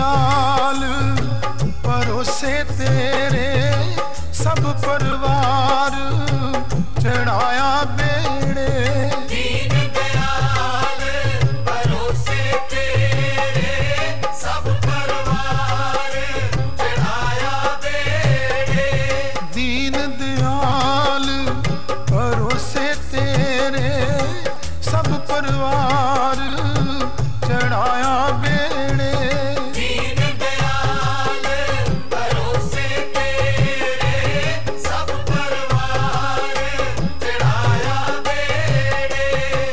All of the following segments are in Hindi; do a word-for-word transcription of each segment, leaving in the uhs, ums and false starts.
दयाल परोसे तेरे सब परिवार चढ़ाया बेड़े। दीन दयाल परोसे तेरे सब परिवार चढ़ाया बेड़े। दीन दयाल परोसे तेरे सब परिवार चढ़ाया बेड़े। दीन दयाल परोसे तेरे सब परिवार चढ़ाया बेड़े।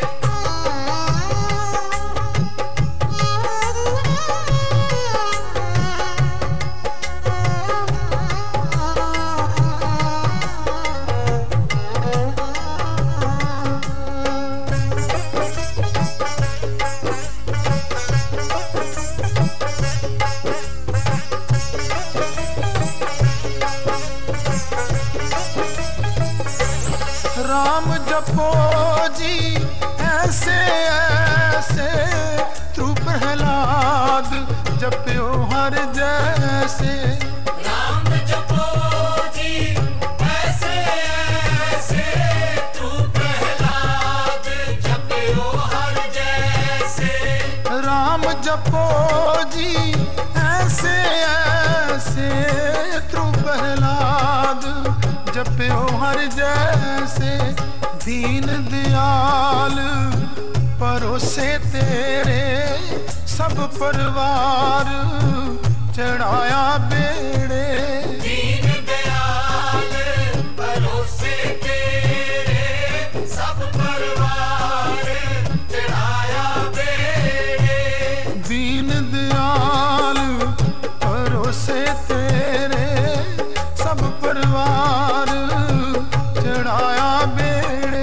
राम जपो जी ऐसे ऐसे तू प्रहलाद जप्यो हर जैसे। राम जपो जी ऐसे ऐसे तू प्रहलाद जपयो हर जैसे। राम जपो जी ऐसे ऐसे तू प्रहलाद जप्यो हर जैसे। दीन दयाल परोसे तेरे सब परिवार चढ़ाया बेड़े। दीन दयाल परोसे तेरे सब परिवार चढ़ाया बेड़े। दीन दयाल परोसे तेरे सब परिवार चढ़ाया बेड़े।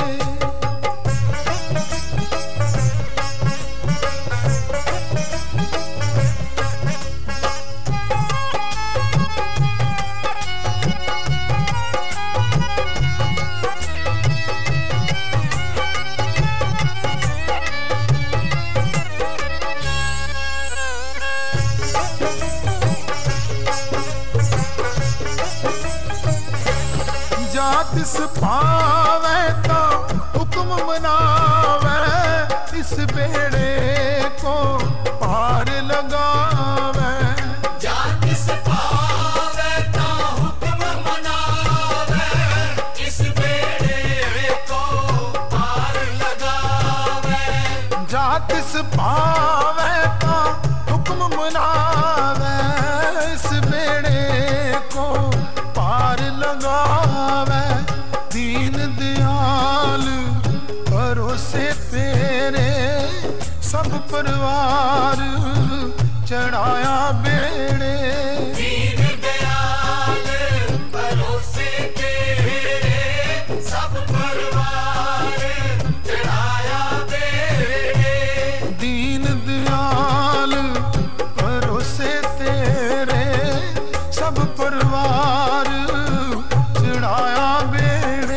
जातिस पावे तो हुक्म मनावे इस बेड़े को पार लगावे। जातिस पावे तो हुक्म मनावे इस बेड़े को पार लगावे। जातिस पावे तो हुक्म मनावे इस बेड़े को पार लगावे। दीन दयाल परोसे तेरे सब परिवार चढ़ाया बेड़े। दीन दयाल परोसे तेरे सब परिवार चढ़ाया बेड़े। दीन दयाल परोसे तेरे सब परिवार चढ़ाया बेड़े।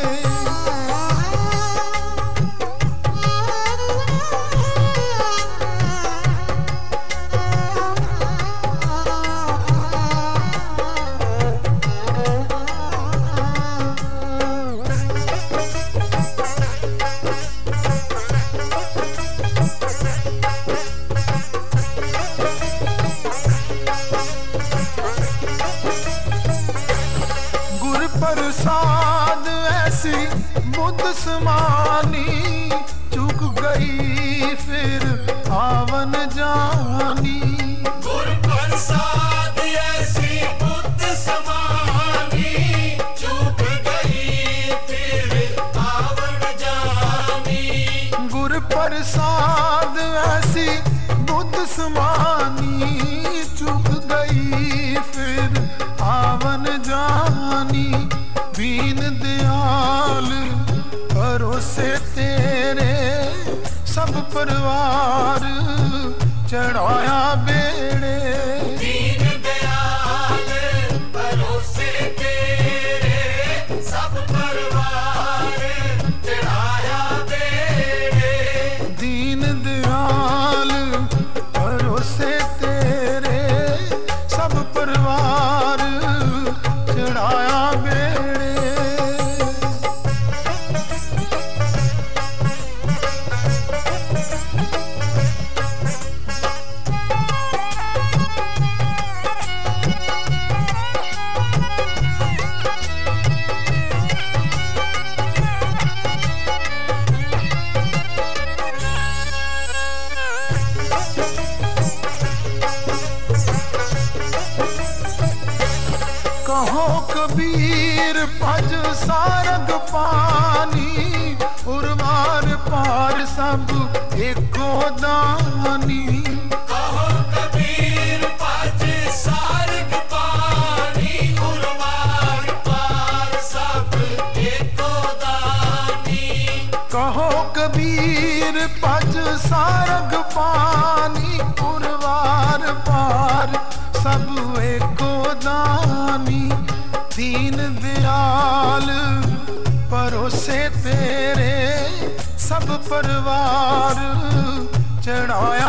गुर प्रसाद ऐसी बुद्ध समानी चूक गई फिर आवन जानी। गुर प्रसाद ऐसी बुद्ध समानी चूक गई फिर आवन जानी। गुर प्रसाद ऐसी बुद्ध समानी चूक गई फिर आवन जानी। दीन दयाल परोसे तेरे सब परिवार चढ़ाया बेड़े। दीन दयाल परोसे तेरे सब परिवार चढ़ाया बेड़े। दीन दयाल परोसे तेरे कहो कबीर भज सारग पानी, उर्वार पार सब एको दानी। कहो कबीर भज सारग पानी, उर्वार पार सब एको दानी। कहो कबीर भज सारग पानी, उर्वार पार सब एको दानी। दीन दयाल परोसे तेरे सब परिवार, चढ़ाया